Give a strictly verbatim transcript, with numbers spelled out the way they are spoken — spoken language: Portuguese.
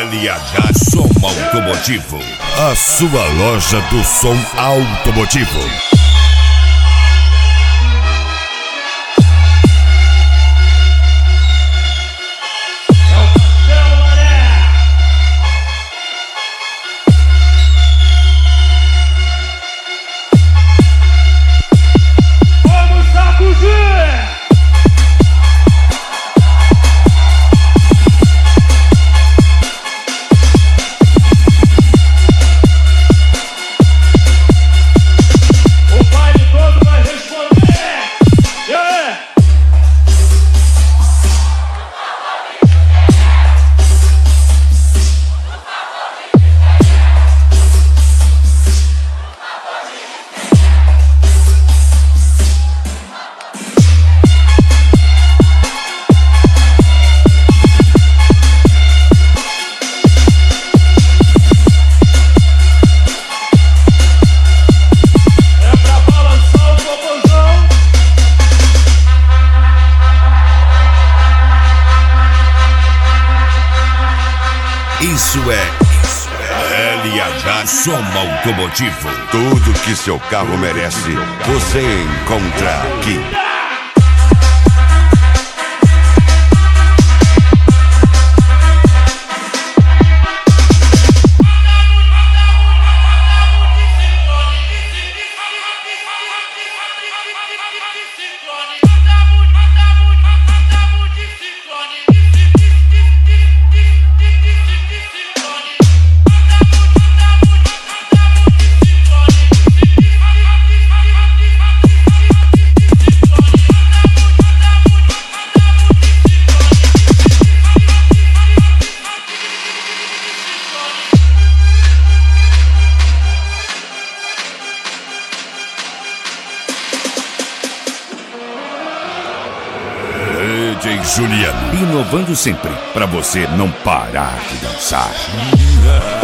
L H Som Automotivo, a sua loja do som automotivo. Isso é, isso é L H Som Automotivo. Tudo que seu carro merece, você encontra aqui. D J Juliano, inovando sempre, pra você não parar de dançar.